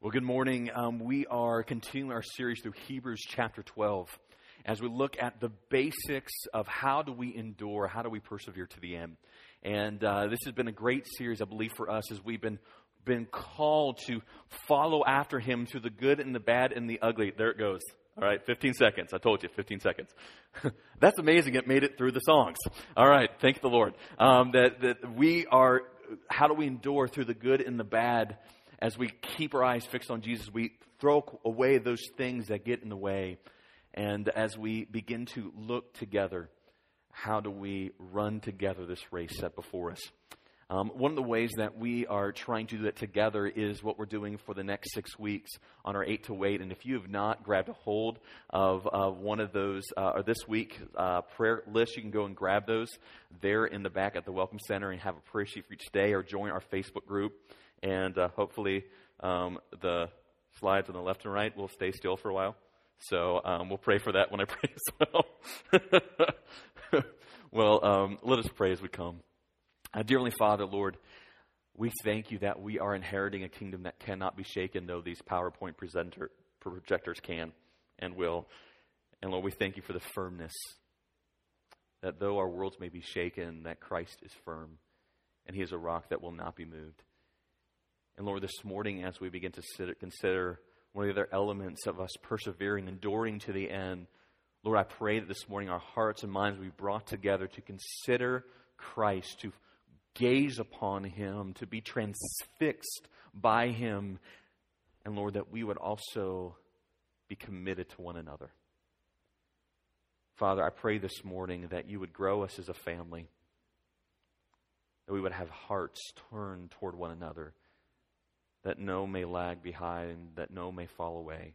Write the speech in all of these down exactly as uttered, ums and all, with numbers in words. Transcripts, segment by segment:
Well, good morning. Um, we are continuing our series through Hebrews chapter twelve as we look at the basics of how do we endure, how do we persevere to the end. And uh, this has been a great series, I believe, for us as we've been been called to follow after Him through the good and the bad and the ugly. There it goes. All right, fifteen seconds. I told you, fifteen seconds. That's amazing. It made it through the songs. All right, thank the Lord. Um, that, that we are, how do we endure through the good and the bad? As we keep our eyes fixed on Jesus, we throw away those things that get in the way. And as we begin to look together, how do we run together this race set before us? Um, one of the ways that we are trying to do that together is what we're doing for the next six weeks on our eight to eight. And if you have not grabbed a hold of uh, one of those, uh, or this week uh, prayer list, you can go and grab those there in the back at the Welcome Center and have a prayer sheet for each day, or join our Facebook group. And uh, hopefully um, the slides on the left and right will stay still for a while. So um, we'll pray for that when I pray as well. Well, um, let us pray as we come. Uh, dear Heavenly Father, Lord, we thank you that we are inheriting a kingdom that cannot be shaken, though these PowerPoint presenter, projectors can and will. And Lord, we thank you for the firmness, that though our worlds may be shaken, that Christ is firm, and He is a rock that will not be moved. And Lord, this morning, as we begin to consider one of the other elements of us persevering, enduring to the end, Lord, I pray that this morning our hearts and minds will be brought together to consider Christ, to gaze upon Him, to be transfixed by Him. And Lord, that we would also be committed to one another. Father, I pray this morning that you would grow us as a family, that we would have hearts turned toward one another, that no may lag behind, that no may fall away.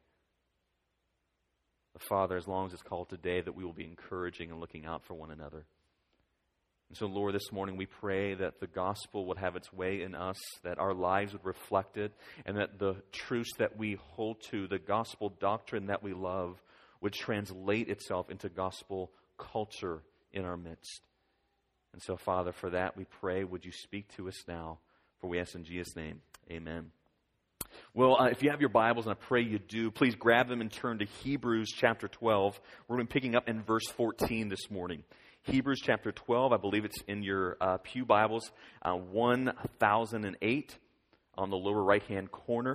But Father, as long as it's called today, that we will be encouraging and looking out for one another. And so, Lord, this morning we pray that the gospel would have its way in us, that our lives would reflect it, and that the truths that we hold to, the gospel doctrine that we love, would translate itself into gospel culture in our midst. And so, Father, for that we pray, would you speak to us now? For we ask in Jesus' name, amen. Well, uh, if you have your Bibles, and I pray you do, please grab them and turn to Hebrews chapter twelve. We're going to be picking up in verse fourteen this morning. Hebrews chapter twelve, I believe it's in your uh, pew Bibles, uh, one thousand eight on the lower right-hand corner.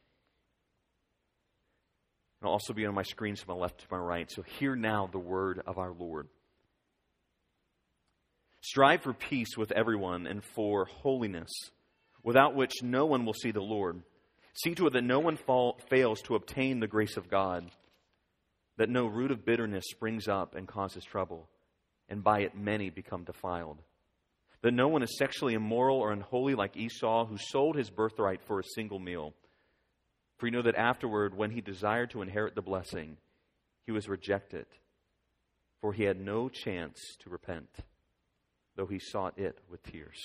It'll also be on my screens from my left to my right. So hear now the word of our Lord. Strive for peace with everyone and for holiness, without which no one will see the Lord. See to it that no one fall, fails to obtain the grace of God, that no root of bitterness springs up and causes trouble, and by it many become defiled. That no one is sexually immoral or unholy like Esau, who sold his birthright for a single meal. For you know that afterward, when he desired to inherit the blessing, he was rejected, for he had no chance to repent, though he sought it with tears.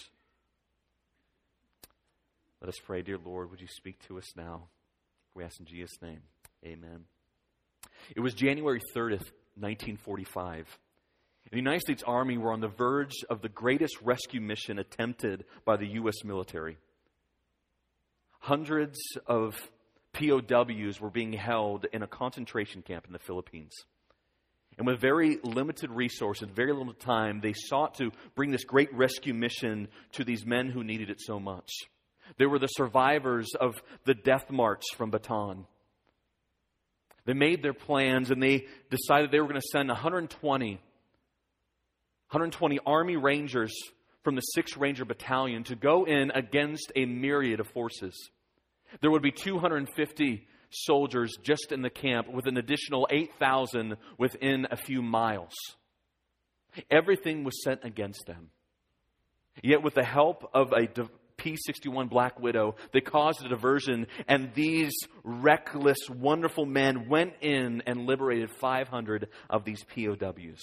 Let us pray. Dear Lord, would you speak to us now? We ask in Jesus' name. Amen. It was January thirtieth, nineteen forty-five. And the United States Army were on the verge of the greatest rescue mission attempted by the U S military. Hundreds of P O Ws were being held in a concentration camp in the Philippines. And with very limited resources, very little time, they sought to bring this great rescue mission to these men who needed it so much. They were the survivors of the death march from Bataan. They made their plans and they decided they were going to send one hundred twenty, one hundred twenty Army Rangers from the sixth Ranger Battalion to go in against a myriad of forces. There would be two hundred fifty soldiers just in the camp, with an additional eight thousand within a few miles. Everything was set against them. Yet with the help of a P sixty-one Black Widow, they caused a diversion, and these reckless, wonderful men went in and liberated five hundred of these P O Ws.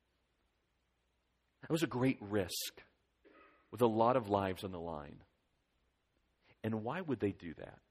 That was a great risk, with a lot of lives on the line. And why would they do that?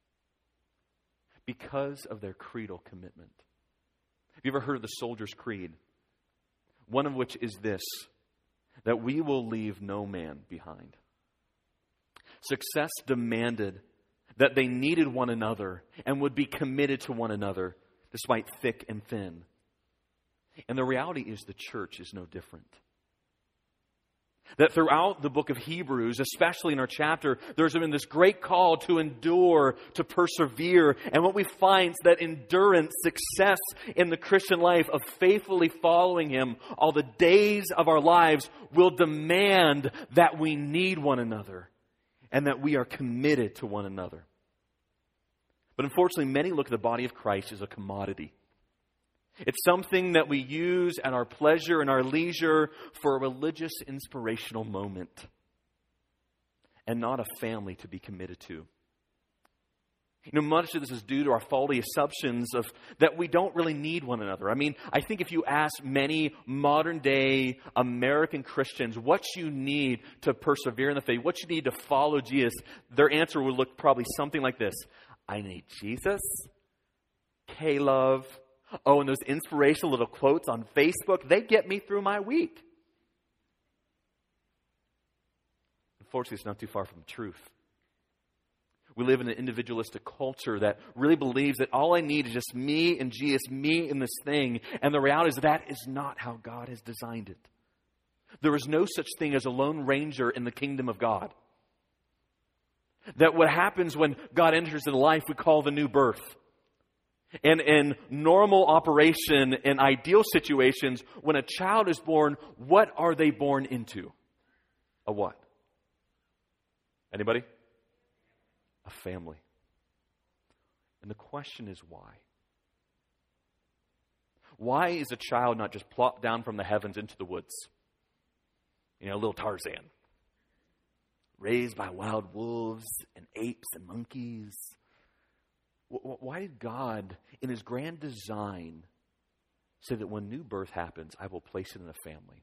Because of their creedal commitment. Have you ever heard of the Soldier's Creed? One of which is this: that we will leave no man behind. Success demanded that they needed one another and would be committed to one another despite thick and thin. And the reality is the church is no different. That throughout the book of Hebrews, especially in our chapter, there's been this great call to endure, to persevere. And what we find is that endurance, success in the Christian life of faithfully following Him all the days of our lives will demand that we need one another and that we are committed to one another. But unfortunately, many look at the body of Christ as a commodity. It's something that we use at our pleasure and our leisure for a religious inspirational moment, and not a family to be committed to. You know, much of this is due to our faulty assumptions of that we don't really need one another. I mean, I think if you ask many modern day American Christians what you need to persevere in the faith, what you need to follow Jesus, their answer would look probably something like this. I need Jesus, K-Love. Oh, and those inspirational little quotes on Facebook, they get me through my week. Unfortunately, it's not too far from the truth. We live in an individualistic culture that really believes that all I need is just me and Jesus, me and this thing. And the reality is that is not how God has designed it. There is no such thing as a lone ranger in the kingdom of God. That what happens when God enters into life, we call the new birth. And in normal operation, in ideal situations, when a child is born, what are they born into? A what? Anybody? A family. And the question is why? Why is a child not just plopped down from the heavens into the woods? You know, little Tarzan. Raised by wild wolves and apes and monkeys. Why did God, in His grand design, say that when new birth happens, I will place it in a family?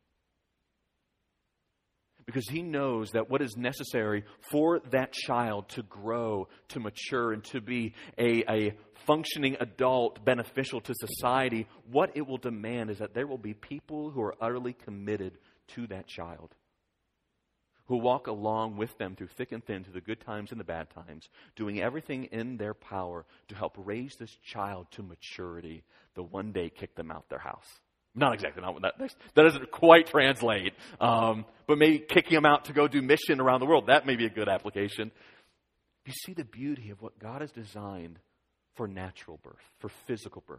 Because He knows that what is necessary for that child to grow, to mature, and to be a, a functioning adult beneficial to society, what it will demand is that there will be people who are utterly committed to that child, who walk along with them through thick and thin, through the good times and the bad times, doing everything in their power to help raise this child to maturity, to one day kick them out their house. Not exactly, not that, that doesn't quite translate, um, but maybe kicking them out to go do mission around the world. That may be a good application. You see the beauty of what God has designed for natural birth, for physical birth.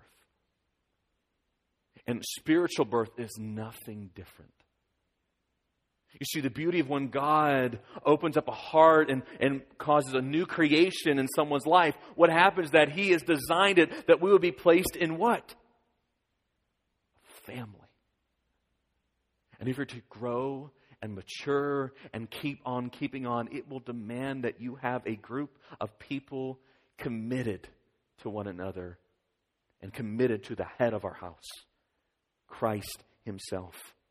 And spiritual birth is nothing different. You see the beauty of when God opens up a heart and, and causes a new creation in someone's life. What happens is that He has designed it that we will be placed in what? A family. And if you're to grow and mature and keep on keeping on, it will demand that you have a group of people committed to one another and committed to the head of our house, Christ Himself.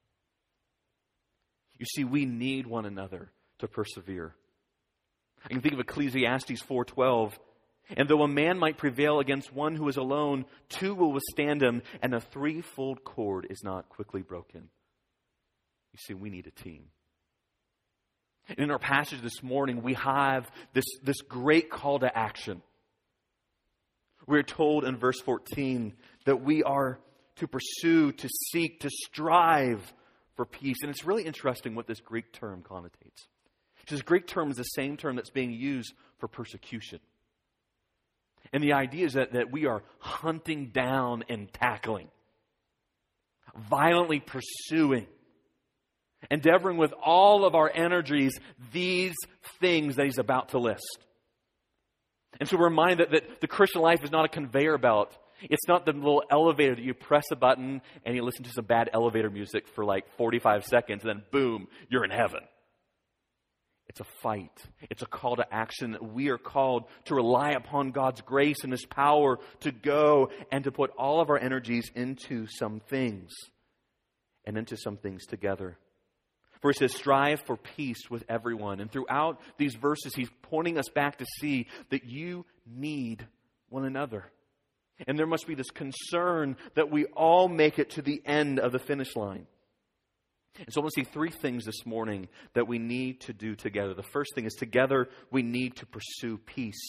You see, we need one another to persevere. I can think of Ecclesiastes four twelve. And though a man might prevail against one who is alone, two will withstand him, and a threefold cord is not quickly broken. You see, we need a team. And in our passage this morning, we have this, this great call to action. We're told in verse fourteen that we are to pursue, to seek, to strive for peace. And it's really interesting what this Greek term connotates. This Greek term is the same term that's being used for persecution. And the idea is that, that we are hunting down and tackling, violently pursuing, endeavoring with all of our energies these things that he's about to list. And so we're reminded that, that the Christian life is not a conveyor belt. It's not the little elevator that you press a button and you listen to some bad elevator music for like forty-five seconds and then boom, you're in heaven. It's a fight. It's a call to action that we are called to rely upon God's grace and His power to go and to put all of our energies into some things and into some things together. For He says, strive for peace with everyone. And throughout these verses, He's pointing us back to see that you need one another. And there must be this concern that we all make it to the end of the finish line. And so I want to see three things this morning that we need to do together. The first thing is together we need to pursue peace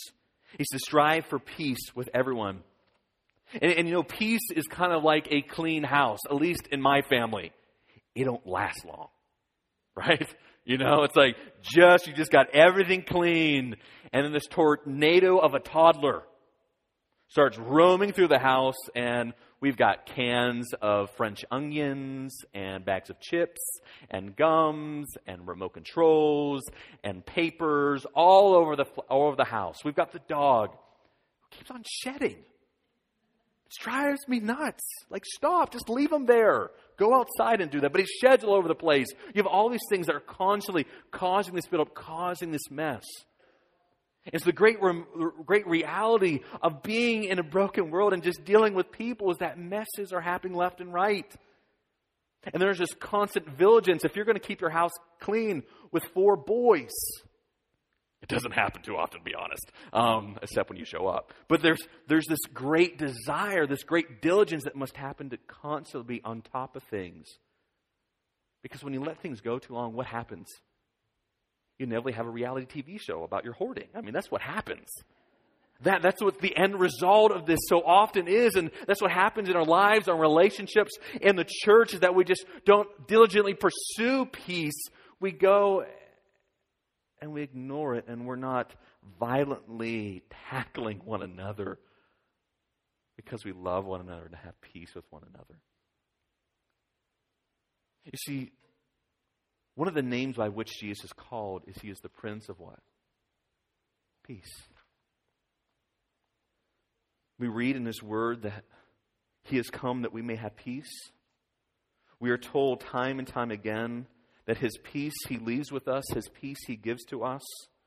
He's to strive for peace with everyone. And, and you know, peace is kind of like a clean house, at least in my family. It don't last long, right? You know, it's like just, you just got everything clean. And then this tornado of a toddler starts roaming through the house, and we've got cans of French onions and bags of chips and gums and remote controls and papers all over the all over the house. We've got the dog who keeps on shedding. It drives me nuts. Like, stop. Just leave him there. Go outside and do that. But he sheds all over the place. You have all these things that are constantly causing this buildup, causing this mess. It's the great, great reality of being in a broken world and just dealing with people is that messes are happening left and right. And there's this constant vigilance. If you're going to keep your house clean with four boys, it doesn't happen too often, to be honest, um, except when you show up. But there's there's this great desire, this great diligence that must happen to constantly be on top of things. Because when you let things go too long, what happens? You inevitably have a reality T V show about your hoarding. I mean, that's what happens. That, that's what the end result of this so often is. And that's what happens in our lives, our relationships, in the church, is that we just don't diligently pursue peace. We go and we ignore it, and we're not violently tackling one another because we love one another and have peace with one another. You see, one of the names by which Jesus is called is he is the Prince of what? Peace. We read in his word that he has come that we may have peace. We are told time and time again that his peace he leaves with us, his peace he gives to us.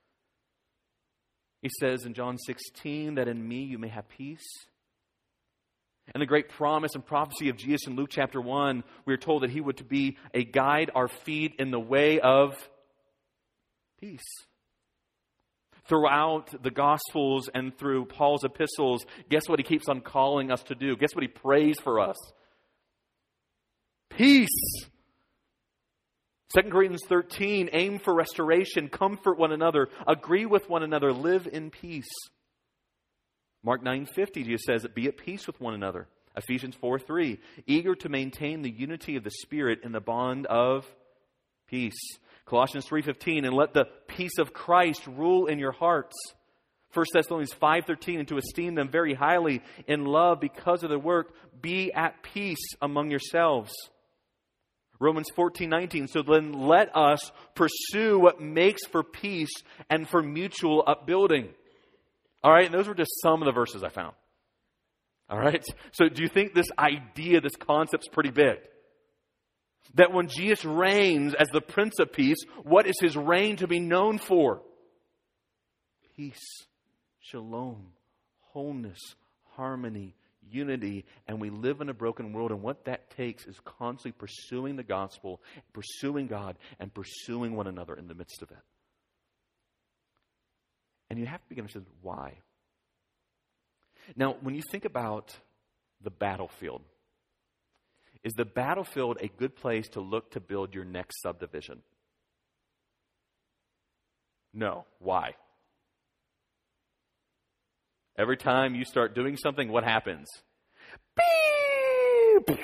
He says in John sixteen that in me you may have peace. And the great promise and prophecy of Jesus in Luke chapter one, we are told that he would to be a guide our feet in the way of peace. Throughout the Gospels and through Paul's epistles, guess what he keeps on calling us to do? Guess what he prays for us? Peace. Second Corinthians thirteen, aim for restoration, comfort one another, agree with one another, live in peace. Mark nine fifty, Jesus says, be at peace with one another. Ephesians four three, eager to maintain the unity of the Spirit in the bond of peace. Colossians three fifteen, and let the peace of Christ rule in your hearts. First Thessalonians five thirteen, and to esteem them very highly in love because of their work, be at peace among yourselves. Romans fourteen nineteen, so then let us pursue what makes for peace and for mutual upbuilding. All right, and those were just some of the verses I found. All right, so do you think this idea, this concept's pretty big? That when Jesus reigns as the Prince of Peace, what is his reign to be known for? Peace, shalom, wholeness, harmony, unity, and we live in a broken world, and what that takes is constantly pursuing the gospel, pursuing God, and pursuing one another in the midst of it. And you have to begin to understand why. Now, when you think about the battlefield, is the battlefield a good place to look to build your next subdivision? No. Why? Every time you start doing something, what happens? Beep!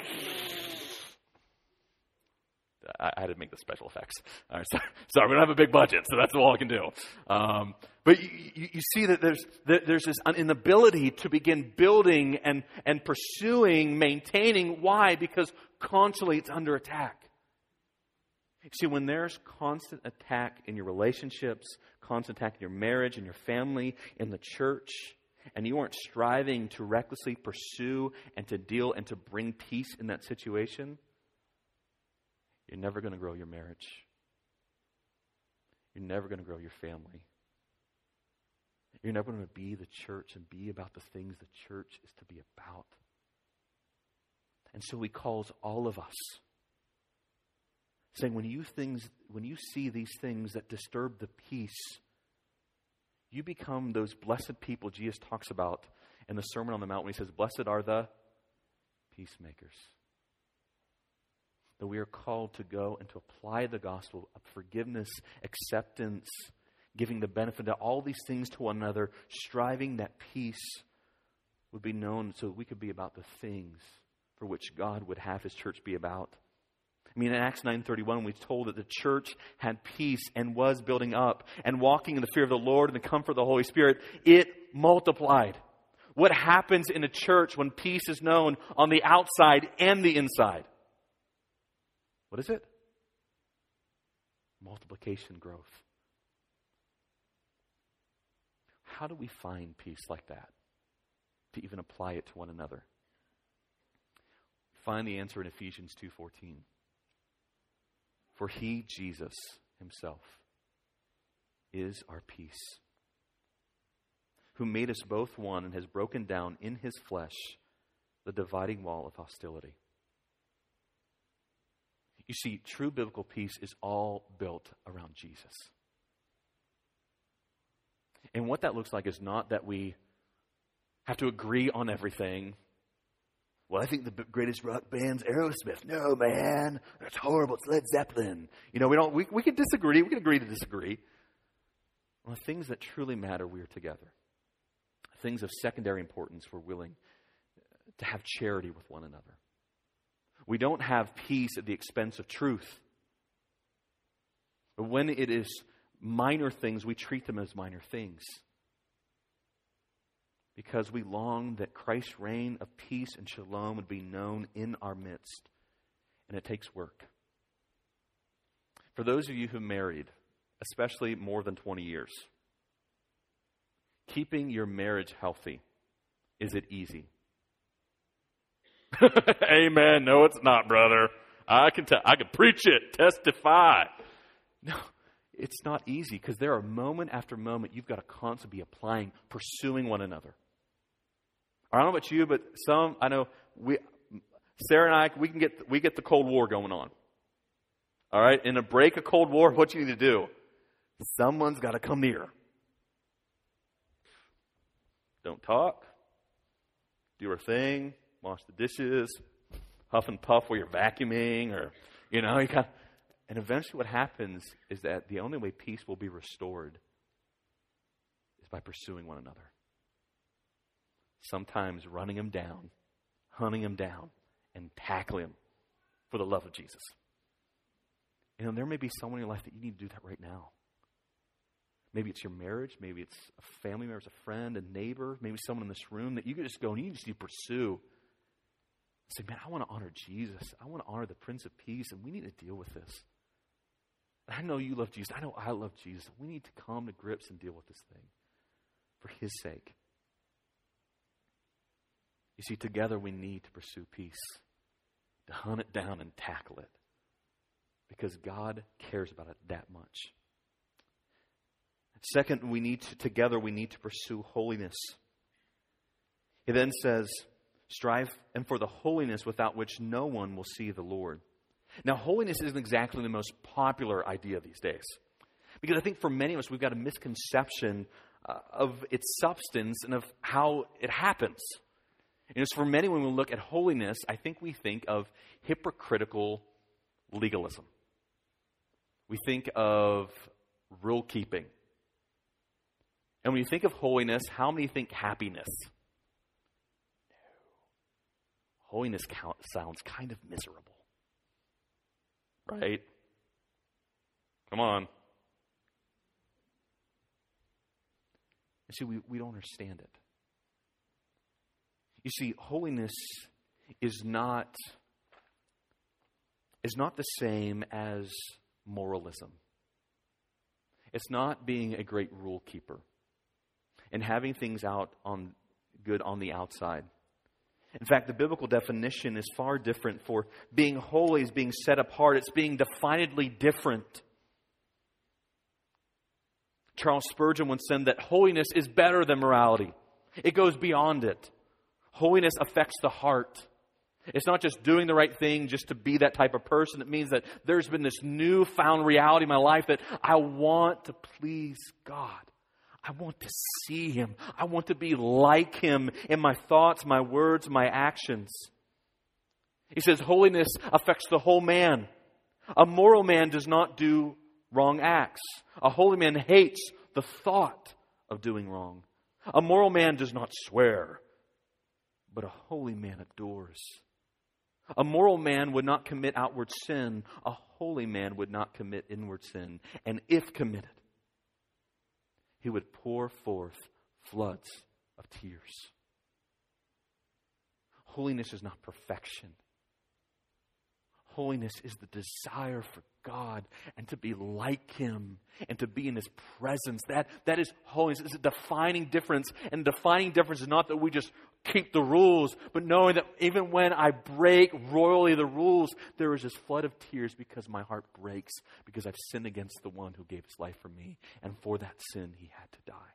I, I had to make the special effects. All right, sorry, sorry, we don't have a big budget, so that's all I can do. Um, but you, you, you see that there's that there's this inability to begin building and and pursuing, maintaining. Why? Because constantly it's under attack. You see, when there's constant attack in your relationships, constant attack in your marriage, in your family, in the church, and you aren't striving to recklessly pursue and to deal and to bring peace in that situation, you're never going to grow your marriage. You're never going to grow your family. You're never going to be the church and be about the things the church is to be about. And so he calls all of us, saying, when you things, when you see these things that disturb the peace, you become those blessed people Jesus talks about in the Sermon on the Mount when he says, blessed are the peacemakers. That we are called to go and to apply the gospel of forgiveness, acceptance, giving the benefit of all these things to one another, striving that peace would be known so that we could be about the things for which God would have His church be about. I mean, in Acts nine thirty-one, we're told that the church had peace and was building up and walking in the fear of the Lord and the comfort of the Holy Spirit. It multiplied. What happens in a church when peace is known on the outside and the inside? What is it? Multiplication, growth. How do we find peace like that to even apply it to one another? Find the answer in Ephesians two fourteen. For He, Jesus Himself, is our peace, who made us both one and has broken down in His flesh the dividing wall of hostility. You see, true biblical peace is all built around Jesus. And what that looks like is not that we have to agree on everything. Well, I think the greatest rock band's Aerosmith. No, man, that's horrible. It's Led Zeppelin. You know, we don't. We we can disagree. We can agree to disagree. On the things that truly matter, we are together. Things of secondary importance, we're willing to have charity with one another. We don't have peace at the expense of truth. But when it is minor things, we treat them as minor things. Because we long that Christ's reign of peace and shalom would be known in our midst. And it takes work. For those of you who married, especially more than twenty years, keeping your marriage healthy, is it easy? Amen. No, it's not, brother. I can tell. I can preach it. Testify. No, it's not easy because there are moment after moment you've got to constantly be applying, pursuing one another. I don't know about you, but some I know we, Sarah and I, we can get we get the Cold War going on. All right, in a break of Cold War, what you need to do? Someone's got to come near. Don't talk. Do our thing. Wash the dishes. Huff and puff while you're vacuuming, or you know, you got. And eventually, what happens is that the only way peace will be restored is by pursuing one another. Sometimes running them down, hunting them down, and tackling them for the love of Jesus. You know, there may be someone in your life that you need to do that right now. Maybe it's your marriage. Maybe it's a family member, a friend, a neighbor. Maybe someone in this room that you could just go and you just need to pursue. Say, man, I want to honor Jesus. I want to honor the Prince of Peace, and we need to deal with this. I know you love Jesus. I know I love Jesus. We need to come to grips and deal with this thing for His sake. You see, together we need to pursue peace, to hunt it down and tackle it, because God cares about it that much. Second, we need to, together we need to pursue holiness. He then says, strive and for the holiness without which no one will see the Lord. Now, holiness isn't exactly the most popular idea these days, because I think for many of us, we've got a misconception uh, of its substance and of how it happens. And it's for many, when we look at holiness, I think we think of hypocritical legalism. We think of rule keeping. And when you think of holiness, how many think happiness? No. Holiness count, sounds kind of miserable. Right? Come on. You see, we, we don't understand it. You see, holiness is not, is not the same as moralism. It's not being a great rule keeper and having things out on good on the outside. In fact, the biblical definition is far different. For being holy is being set apart. It's being definedly different. Charles Spurgeon once said that holiness is better than morality. It goes beyond it. Holiness affects the heart. It's not just doing the right thing just to be that type of person. It means that there's been this newfound reality in my life that I want to please God. I want to see Him. I want to be like Him in my thoughts, my words, my actions. He says holiness affects the whole man. A moral man does not do wrong acts. A holy man hates the thought of doing wrong. A moral man does not swear, but a holy man adores. A moral man would not commit outward sin. A holy man would not commit inward sin. And if committed, he would pour forth floods of tears. Holiness is not perfection. Holiness is the desire for God and to be like Him and to be in His presence. That, that is holiness. It's a defining difference. And the defining difference is not that we just keep the rules, but knowing that even when I break royally the rules, there is this flood of tears because my heart breaks because I've sinned against the one who gave His life for me. And for that sin, He had to die.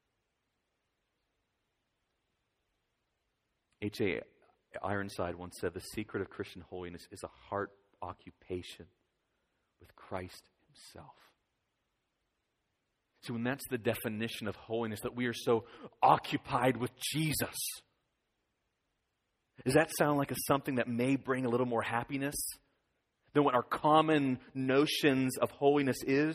H A Ironside once said, the secret of Christian holiness is a heart occupation with Christ Himself. So when that's the definition of holiness, that we are so occupied with Jesus, does that sound like a something that may bring a little more happiness than what our common notions of holiness is?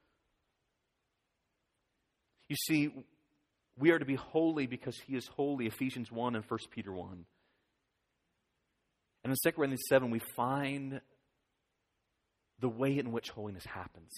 You see, we are to be holy because He is holy, Ephesians one and First Peter one. And in Second Corinthians seven, we find the way in which holiness happens.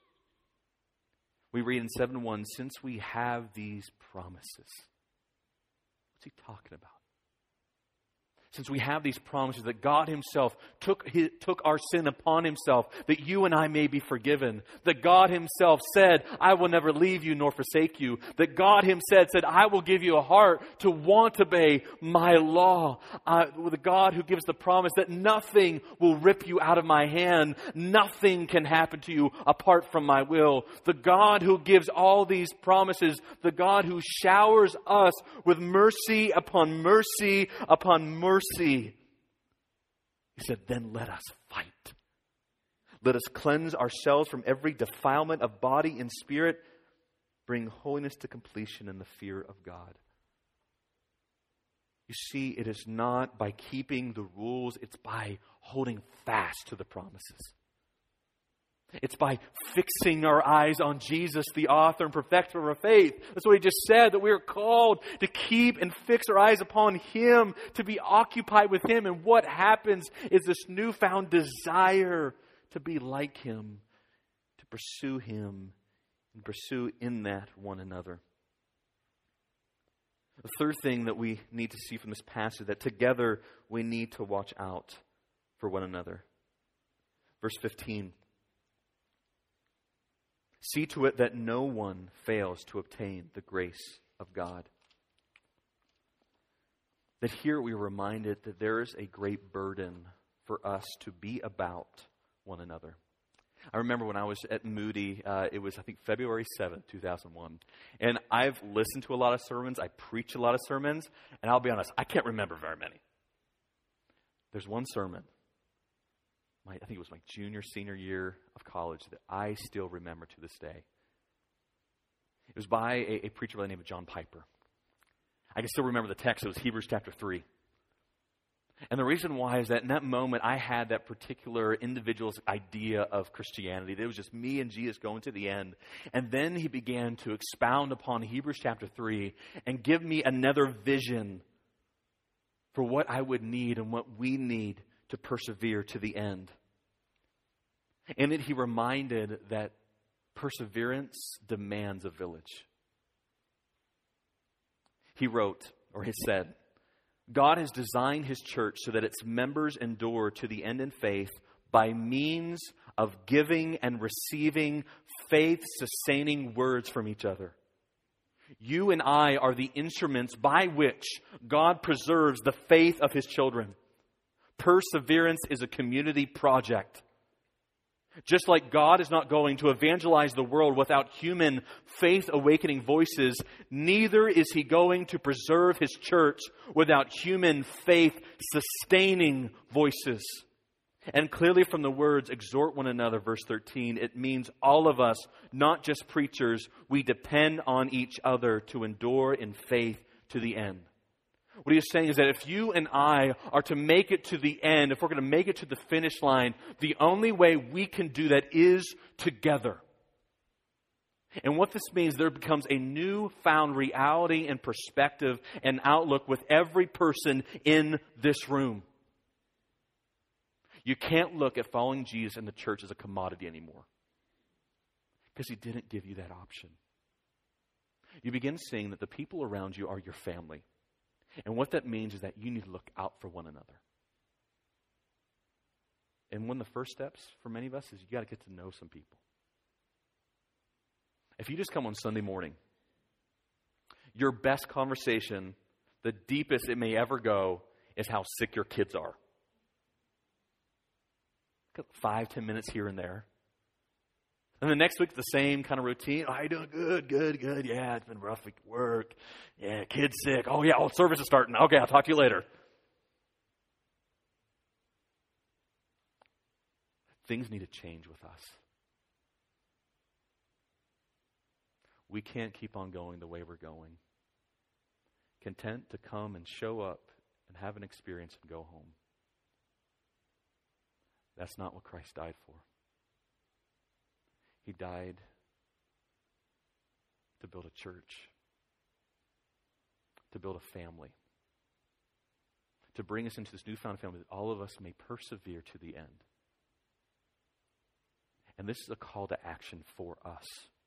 We read in seven one, since we have these promises. What's he talking about? Since we have these promises that God Himself took, his, took our sin upon Himself, that you and I may be forgiven. That God Himself said, I will never leave you nor forsake you. That God Himself said, I will give you a heart to want to obey my law. Uh, the God who gives the promise that nothing will rip you out of my hand. Nothing can happen to you apart from my will. The God who gives all these promises. The God who showers us with mercy upon mercy upon mercy. Mercy. He said, then let us fight. Let us cleanse ourselves from every defilement of body and spirit. Bring holiness to completion in the fear of God. You see, it is not by keeping the rules, it's by holding fast to the promises. It's by fixing our eyes on Jesus, the author and perfecter of our faith. That's what he just said, that we are called to keep and fix our eyes upon Him, to be occupied with Him. And what happens is this newfound desire to be like Him, to pursue Him, and pursue in that one another. The third thing that we need to see from this passage, that together we need to watch out for one another. Verse fifteen. See to it that no one fails to obtain the grace of God. That here we are reminded that there is a great burden for us to be about one another. I remember when I was at Moody, uh, it was, I think, February seventh, two thousand one. And I've listened to a lot of sermons. I preach a lot of sermons. And I'll be honest, I can't remember very many. There's one sermon, my, I think it was my junior, senior year of college, that I still remember to this day. It was by a, a preacher by the name of John Piper. I can still remember the text. It was Hebrews chapter three. And the reason why is that in that moment, I had that particular individual's idea of Christianity. It was just me and Jesus going to the end. And then he began to expound upon Hebrews chapter three and give me another vision for what I would need and what we need to persevere to the end. In it, he reminded that perseverance demands a village. He wrote, or he said, God has designed His church so that its members endure to the end in faith by means of giving and receiving faith-sustaining words from each other. You and I are the instruments by which God preserves the faith of His children. Perseverance is a community project. Just like God is not going to evangelize the world without human faith-awakening voices, neither is He going to preserve His church without human faith-sustaining voices. And clearly from the words, exhort one another, verse thirteen, it means all of us, not just preachers, we depend on each other to endure in faith to the end. What he is saying is that if you and I are to make it to the end, if we're going to make it to the finish line, the only way we can do that is together. And what this means, there becomes a newfound reality and perspective and outlook with every person in this room. You can't look at following Jesus in the church as a commodity anymore, because he didn't give you that option. You begin seeing that the people around you are your family. And what that means is that you need to look out for one another. And one of the first steps for many of us is you got to get to know some people. If you just come on Sunday morning, your best conversation, the deepest it may ever go, is how sick your kids are. Five, ten minutes here and there. And the next week, the same kind of routine. Oh, how you doing? Good, good, good. Yeah, it's been a rough week at work. Yeah, kid's sick. Oh, yeah, oh, service is starting. Okay, I'll talk to you later. Things need to change with us. We can't keep on going the way we're going. Content to come and show up and have an experience and go home. That's not what Christ died for. He died to build a church, to build a family, to bring us into this newfound family that all of us may persevere to the end. And this is a call to action for us.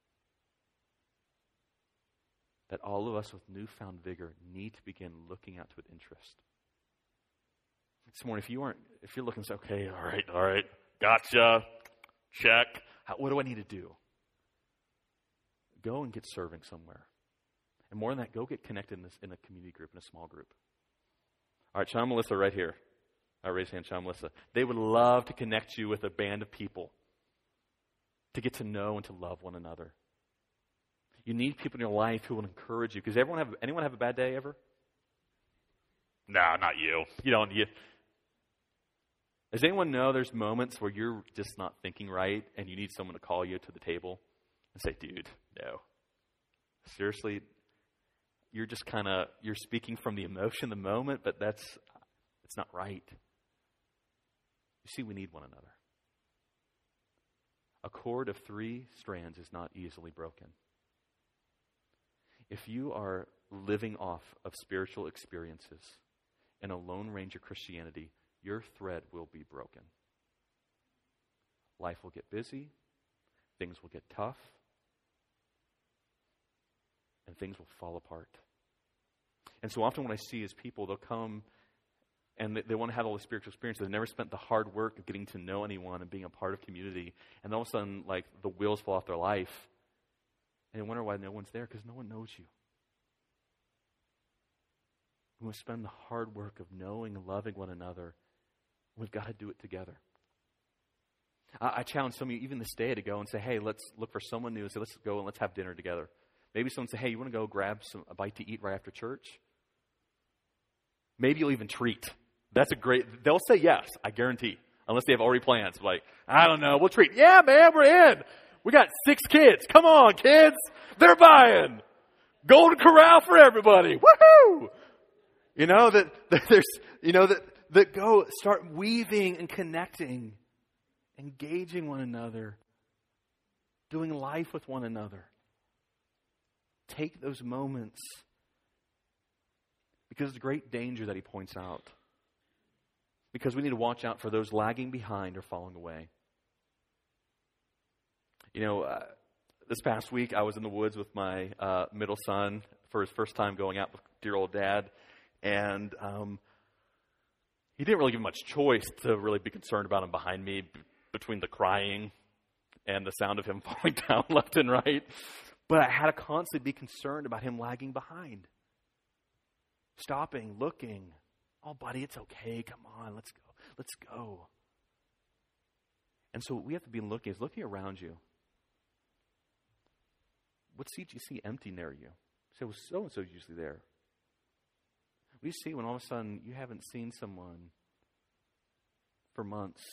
That all of us with newfound vigor need to begin looking out with interest. This morning, if you aren't, if you're looking, okay, all right, all right, gotcha, check. How, what do I need to do? Go and get serving somewhere. And more than that, go get connected in, this, in a community group, in a small group. All right, Sean and Melissa right here. I raise hand, Sean and Melissa. They would love to connect you with a band of people to get to know and to love one another. You need people in your life who will encourage you. Because everyone have anyone have a bad day ever? No, not you. You don't. You. Does anyone know there's moments where you're just not thinking right and you need someone to call you to the table and say, dude, no. Seriously, you're just kind of, you're speaking from the emotion, the moment, but that's, it's not right. You see, we need one another. A cord of three strands is not easily broken. If you are living off of spiritual experiences in a Lone Ranger Christianity, your thread will be broken. Life will get busy, things will get tough, and things will fall apart. And so often what I see is people, they'll come and they, they want to have all the spiritual experiences. They've never spent the hard work of getting to know anyone and being a part of community. And all of a sudden, like, the wheels fall off their life. And they wonder why no one's there, because no one knows you. We must spend the hard work of knowing and loving one another. We've got to do it together. I, I challenge some of you, even this day, to go and say, hey, let's look for someone new and say, let's go and let's have dinner together. Maybe someone say, hey, you want to go grab some a bite to eat right after church? Maybe you'll even treat. That's a great, they'll say yes, I guarantee. Unless they have already plans. Like, I don't know, we'll treat. Yeah, man, we're in. We got six kids. Come on, kids. They're buying. Golden Corral for everybody. Woohoo! You know, that, that there's, you know, that, that go start weaving and connecting, engaging one another, doing life with one another. Take those moments, because it's a great danger that he points out. Because we need to watch out for those lagging behind or falling away. You know, uh, this past week I was in the woods with my uh, middle son for his first time going out with dear old dad. And um, he didn't really give much choice to really be concerned about him behind me, b- between the crying and the sound of him falling down left and right. But I had to constantly be concerned about him lagging behind. Stopping, looking. Oh, buddy, it's okay. Come on, let's go. Let's go. And so what we have to be looking is looking around you. What seat do you see empty near you? You say, well, so-and-so's usually there. What do you see when all of a sudden you haven't seen someone for months?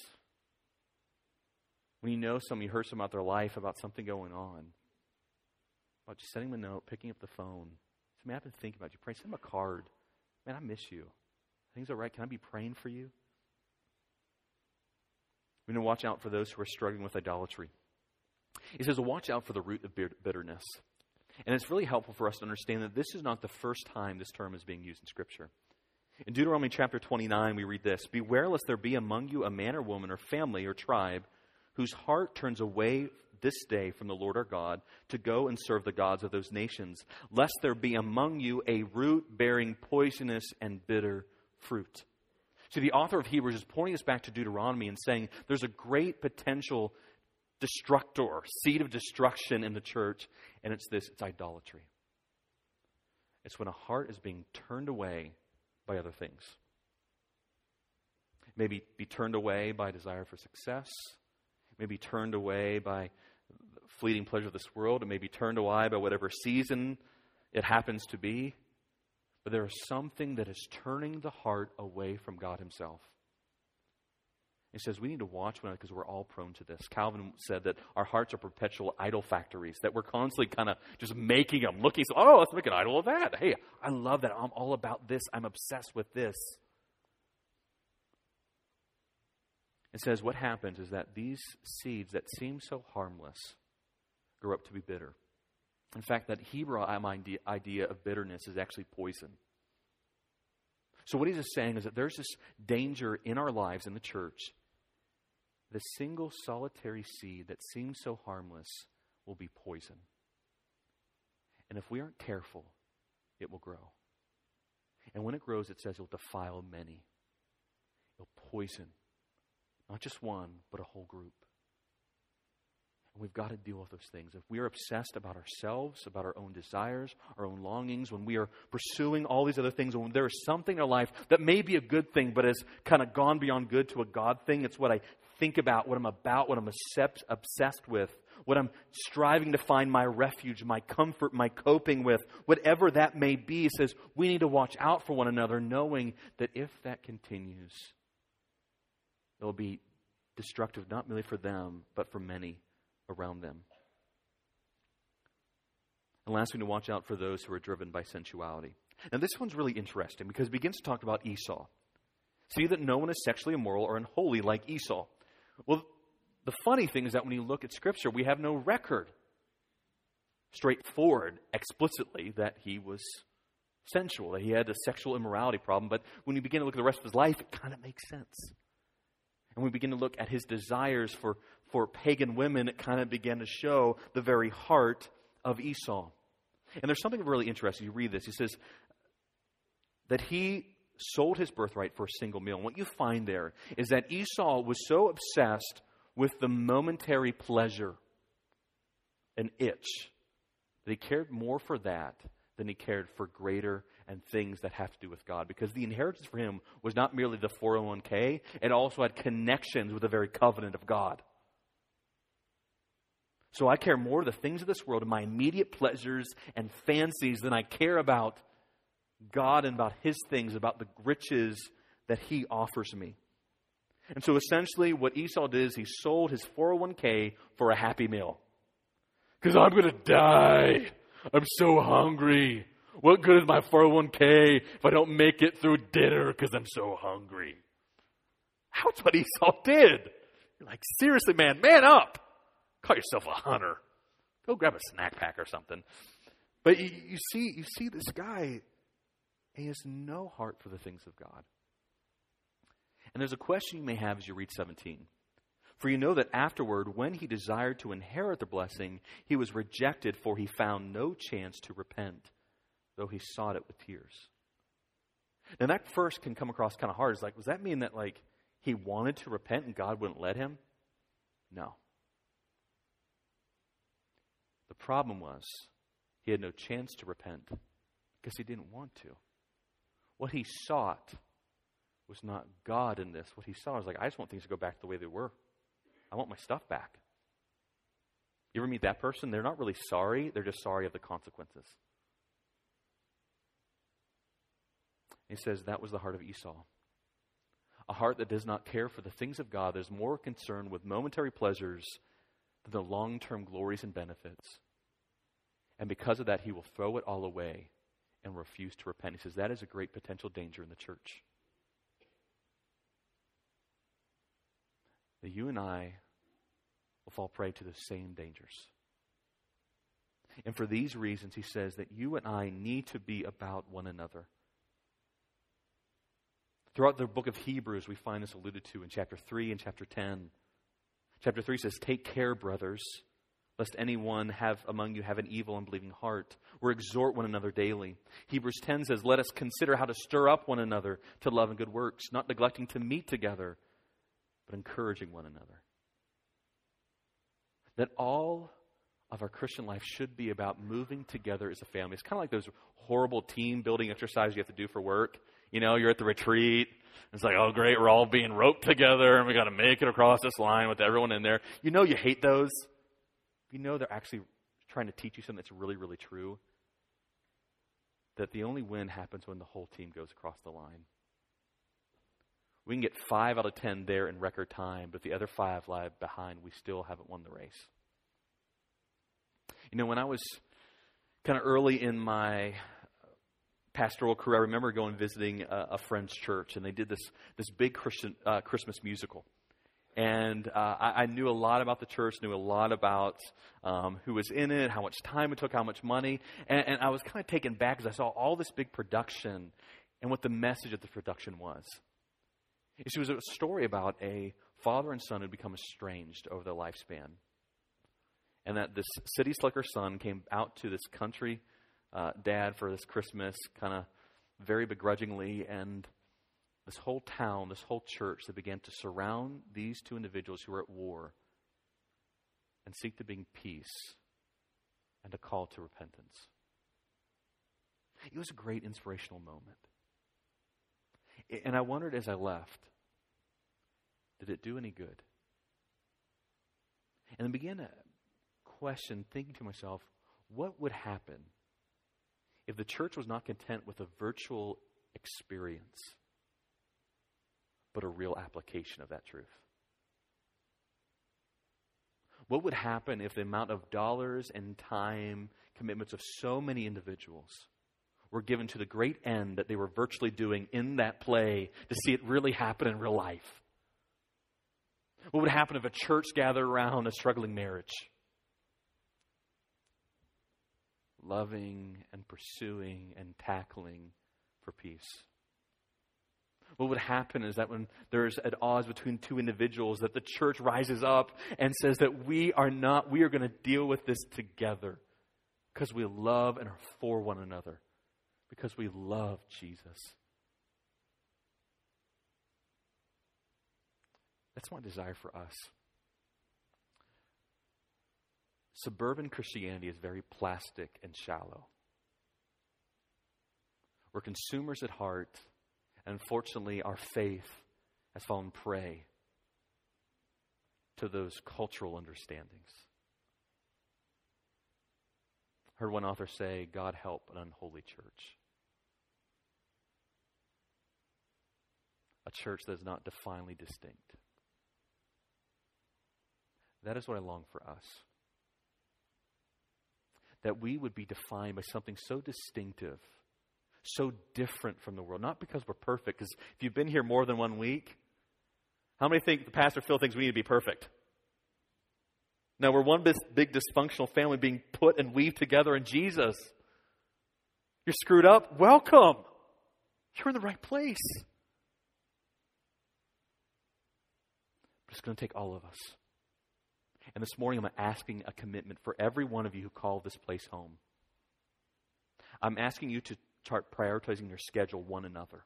When you know someone, you heard something about their life, about something going on. About just sending them a note, picking up the phone. Something I've been thinking about you. Pray, send them a card. Man, I miss you. Things all right? Can I be praying for you? We need to watch out for those who are struggling with idolatry. He says, watch out for the root of bitterness. And it's really helpful for us to understand that this is not the first time this term is being used in Scripture. In Deuteronomy chapter twenty-nine, we read this, "Beware lest there be among you a man or woman or family or tribe whose heart turns away this day from the Lord our God to go and serve the gods of those nations, lest there be among you a root bearing poisonous and bitter fruit." See, the author of Hebrews is pointing us back to Deuteronomy and saying there's a great potential destructor, seed of destruction in the church, and it's this, it's idolatry. It's when a heart is being turned away by other things. Maybe be turned away by desire for success, maybe turned away by fleeting pleasure of this world, it may be turned away by whatever season it happens to be, but there is something that is turning the heart away from God himself. He says we need to watch when, because we're all prone to this. Calvin said that our hearts are perpetual idol factories, that we're constantly kind of just making them, looking, so, oh, let's make an idol of that. Hey, I love that. I'm all about this. I'm obsessed with this. It says what happens is that these seeds that seem so harmless grow up to be bitter. In fact, that Hebrew idea of bitterness is actually poison. So what he's saying is that there's this danger in our lives in the church. The single solitary seed that seems so harmless will be poison. And if we aren't careful, it will grow. And when it grows, it says it'll defile many. It'll poison not just one, but a whole group. And we've got to deal with those things. If we are obsessed about ourselves, about our own desires, our own longings, when we are pursuing all these other things, when there is something in our life that may be a good thing, but has kind of gone beyond good to a God thing, it's what I think about, what I'm about, what I'm obsessed with, what I'm striving to find my refuge, my comfort, my coping with, whatever that may be. It says we need to watch out for one another, knowing that if that continues, it'll be destructive not merely for them, but for many around them. And last, we need to watch out for those who are driven by sensuality. Now, this one's really interesting because it begins to talk about Esau. See that no one is sexually immoral or unholy like Esau. Well, the funny thing is that when you look at Scripture, we have no record, straightforward, explicitly, that he was sensual, that he had a sexual immorality problem. But when you begin to look at the rest of his life, it kind of makes sense. And we begin to look at his desires for, for pagan women, it kind of began to show the very heart of Esau. And there's something really interesting. You read this. He says that he sold his birthright for a single meal. And what you find there is that Esau was so obsessed with the momentary pleasure, an itch, that he cared more for that than he cared for greater and things that have to do with God. Because the inheritance for him was not merely the four oh one k, it also had connections with the very covenant of God. So I care more of the things of this world and my immediate pleasures and fancies than I care about God and about his things, about the riches that he offers me. And so essentially what Esau did is he sold his four oh one k for a Happy Meal. Because I'm going to die. I'm so hungry. What good is my four oh one k if I don't make it through dinner because I'm so hungry? That's what Esau did. You're like, seriously, man, man up. Call yourself a hunter. Go grab a snack pack or something. But you, you see, you see this guy, he has no heart for the things of God. And there's a question you may have as you read seventeen. For you know that afterward, when he desired to inherit the blessing, he was rejected, for he found no chance to repent, though he sought it with tears. Now that first can come across kind of hard. It's like, does that mean that like he wanted to repent and God wouldn't let him? No. The problem was he had no chance to repent because he didn't want to. What he sought was not God in this. What he saw was like, I just want things to go back the way they were. I want my stuff back. You ever meet that person? They're not really sorry. They're just sorry of the consequences. He says that was the heart of Esau. A heart that does not care for the things of God, that is more concerned with momentary pleasures than the long-term glories and benefits. And because of that, he will throw it all away and refuse to repent. He says that is a great potential danger in the church. That you and I will fall prey to the same dangers. And for these reasons, he says that you and I need to be about one another. Throughout the book of Hebrews, we find this alluded to in chapter three and chapter ten. Chapter three says, "Take care, brothers, lest anyone have among you have an evil and believing heart, or exhort one another daily." Hebrews ten says, "Let us consider how to stir up one another to love and good works, not neglecting to meet together, but encouraging one another." That all of our Christian life should be about moving together as a family. It's kind of like those horrible team building exercises you have to do for work. You know, you're at the retreat. It's like, oh, great, we're all being roped together, and we got to make it across this line with everyone in there. You know you hate those. You know they're actually trying to teach you something that's really, really true. That the only win happens when the whole team goes across the line. We can get five out of ten there in record time, but the other five lie behind. We still haven't won the race. You know, when I was kind of early in my pastoral career, I remember going visiting a, a friend's church, and they did this this big Christian uh, Christmas musical. And uh, I, I knew a lot about the church, knew a lot about um, who was in it, how much time it took, how much money. And, and I was kind of taken back because I saw all this big production and what the message of the production was. It was a story about a father and son who had become estranged over their lifespan. And that this city slicker son came out to this country uh, dad for this Christmas, kind of very begrudgingly, and this whole town, this whole church, they began to surround these two individuals who were at war and seek to bring peace and a call to repentance. It was a great inspirational moment. And I wondered as I left, did it do any good? And I began to question, thinking to myself, what would happen if the church was not content with a virtual experience, but a real application of that truth? What would happen if the amount of dollars and time commitments of so many individuals were given to the great end that they were virtually doing in that play to see it really happen in real life? What would happen if a church gathered around a struggling marriage, loving and pursuing and tackling for peace? What would happen is that when there's at odds between two individuals, that the church rises up and says that we are not, we are going to deal with this together because we love and are for one another, because we love Jesus. That's my desire for us. Suburban Christianity is very plastic and shallow. We're consumers at heart, and unfortunately our faith has fallen prey to those cultural understandings. I heard one author say, God help an unholy church. A church that is not definitely distinct. That is what I long for us. That we would be defined by something so distinctive, so different from the world. Not because we're perfect, because if you've been here more than one week, how many think the Pastor Phil thinks we need to be perfect? No, we're one big dysfunctional family being put and weaved together in Jesus. You're screwed up? Welcome. You're in the right place. But it's going to take all of us. And this morning I'm asking a commitment for every one of you who call this place home. I'm asking you to start prioritizing your schedule one another.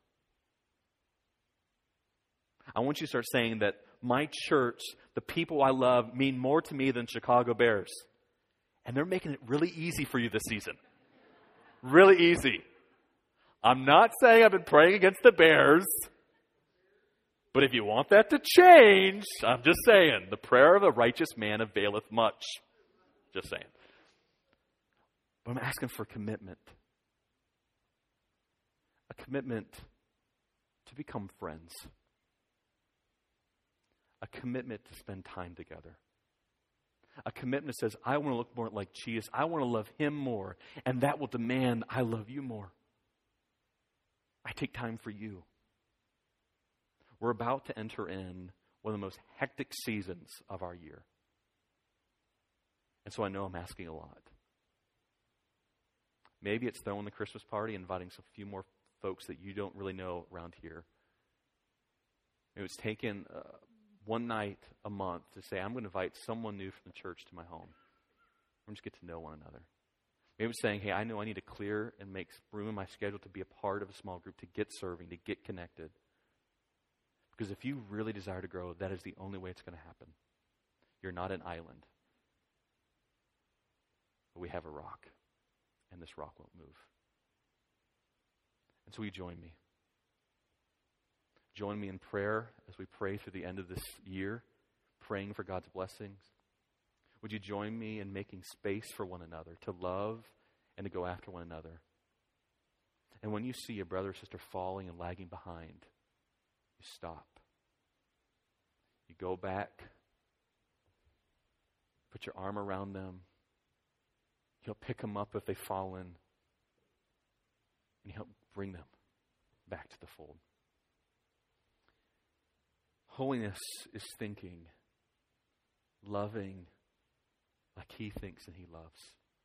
I want you to start saying that my church, the people I love, mean more to me than Chicago Bears. And they're making it really easy for you this season. Really easy. I'm not saying I've been praying against the Bears. But if you want that to change, I'm just saying, the prayer of a righteous man availeth much. Just saying. But I'm asking for commitment. A commitment to become friends. A commitment to spend time together. A commitment that says, I want to look more like Jesus. I want to love Him more. And that will demand I love you more. I take time for you. We're about to enter in one of the most hectic seasons of our year. And so I know I'm asking a lot. Maybe it's throwing the Christmas party, inviting a few more folks that you don't really know around here. Maybe it's taking uh, one night a month to say, I'm going to invite someone new from the church to my home. We're just get to know one another. Maybe it's saying, hey, I know I need to clear and make room in my schedule to be a part of a small group, to get serving, to get connected. Because if you really desire to grow, that is the only way it's going to happen. You're not an island. But we have a rock, and this rock won't move. And so will you join me? Join me in prayer as we pray through the end of this year, praying for God's blessings. Would you join me in making space for one another, to love and to go after one another? And when you see a brother or sister falling and lagging behind, you stop. You go back, put your arm around them. You'll pick them up if they've fallen, and you help bring them back to the fold. Holiness is thinking, loving like He thinks and He loves.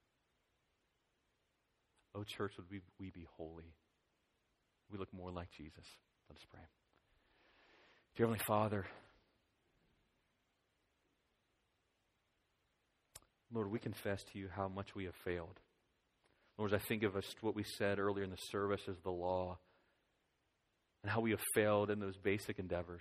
Oh, church, would we, we be holy? We look more like Jesus. Let us pray. Dear Heavenly Father, Lord, we confess to you how much we have failed. Lord, as I think of us, what we said earlier in the service as the law, and how we have failed in those basic endeavors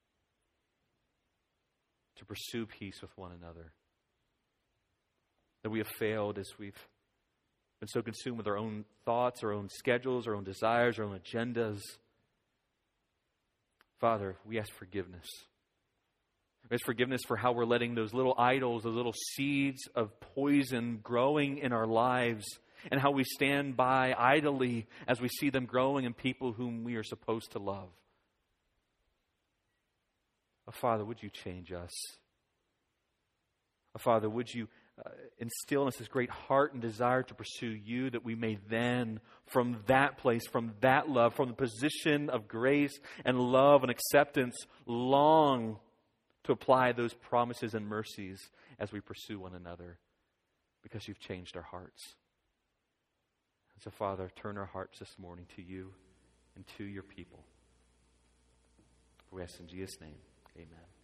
to pursue peace with one another. That we have failed as we've been so consumed with our own thoughts, our own schedules, our own desires, our own agendas. Father, we ask forgiveness. We ask forgiveness for how we're letting those little idols, those little seeds of poison growing in our lives, and how we stand by idly as we see them growing in people whom we are supposed to love. Oh, Father, would you change us? Oh, Father, would you uh, instill in us this great heart and desire to pursue you, that we may then, from that place, from that love, from the position of grace and love and acceptance, long to apply those promises and mercies as we pursue one another, because you've changed our hearts. And so, Father, turn our hearts this morning to you and to your people. We ask in Jesus' name, amen.